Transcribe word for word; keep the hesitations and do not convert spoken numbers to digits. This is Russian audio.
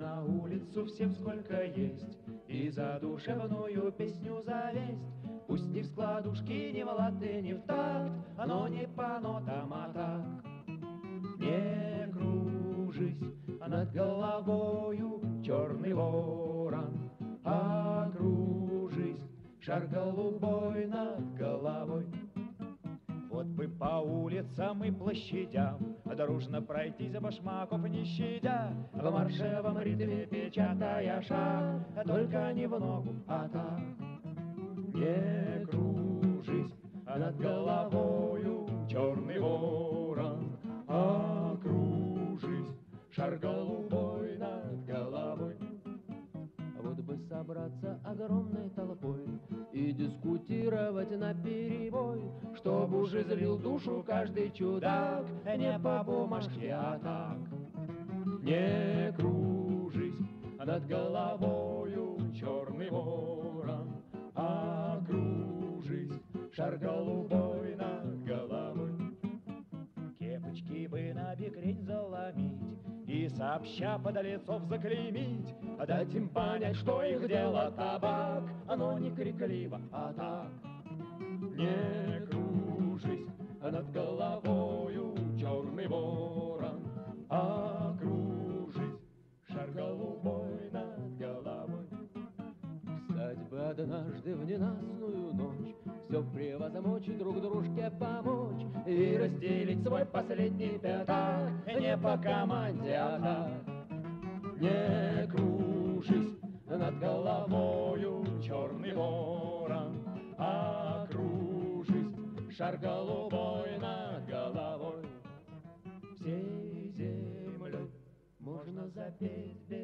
на улицу всем сколько есть, и задушевную песню завесть. Пусть не в складушки, не в лады, не в такт, но не по нотам, а так. Не кружись над головою, черный ворон, а кружись, шар голубой над головой. Вот бы по улицам и площадям дружно пройтись, башмаков не щадя, в маршевом ритме печатая шаг, только не в ногу, а так. Не кружись над головою, черный ворон, а кружись, шар голубой над головой. Вот бы собраться огромной толпой и дискутировать наперебой, чтоб уже злил душу каждый чудак, не по бумажке, а так. Не кружись над головою, черный ворон, а кружись, шар голубой над головой. Кепочки бы на бекрень заломить и сообща подлецов заклеймить, дать им понять, что их дело табак, оно не крикливо, а так. Не кружись над головою, черный ворон, а кружись, шар голубой над головой. Встать бы однажды в ненастную ночь, все превозмочь, друг дружке помочь и разделить свой последний пятак, не по команде, а так. Не кружись над головою, черный ворон, а кружись, шар голубой над головой. Всей землей можно запеть без